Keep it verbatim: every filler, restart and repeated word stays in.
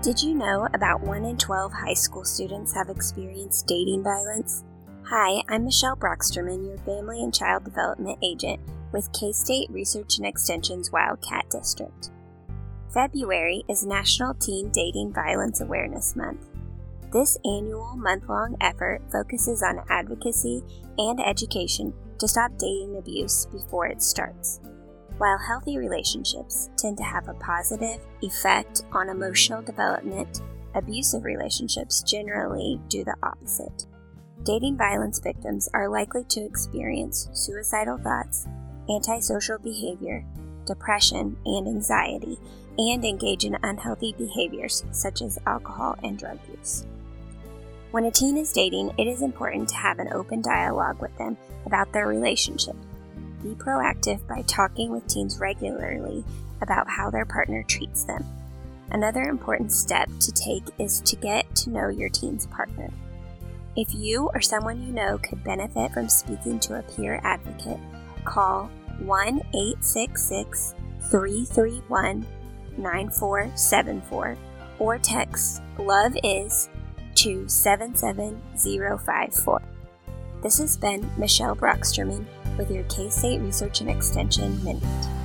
Did you know about one in twelve high school students have experienced dating violence? Hi, I'm Michelle Brocksterman, your Family and Child Development Agent with K-State Research and Extension's Wildcat District. February is National Teen Dating Violence Awareness Month. This annual month-long effort focuses on advocacy and education to stop dating abuse before it starts. While healthy relationships tend to have a positive effect on emotional development, abusive relationships generally do the opposite. Dating violence victims are likely to experience suicidal thoughts, antisocial behavior, depression and anxiety, and engage in unhealthy behaviors such as alcohol and drug use. When a teen is dating, it is important to have an open dialogue with them about their relationship. Be proactive by talking with teens regularly about how their partner treats them. Another important step to take is to get to know your teen's partner. If you or someone you know could benefit from speaking to a peer advocate, call one eight six six, three three one, nine four seven four or text LOVEIS to seven seven zero five four. This has been Michelle Brocksterman with your K-State Research and Extension Minute.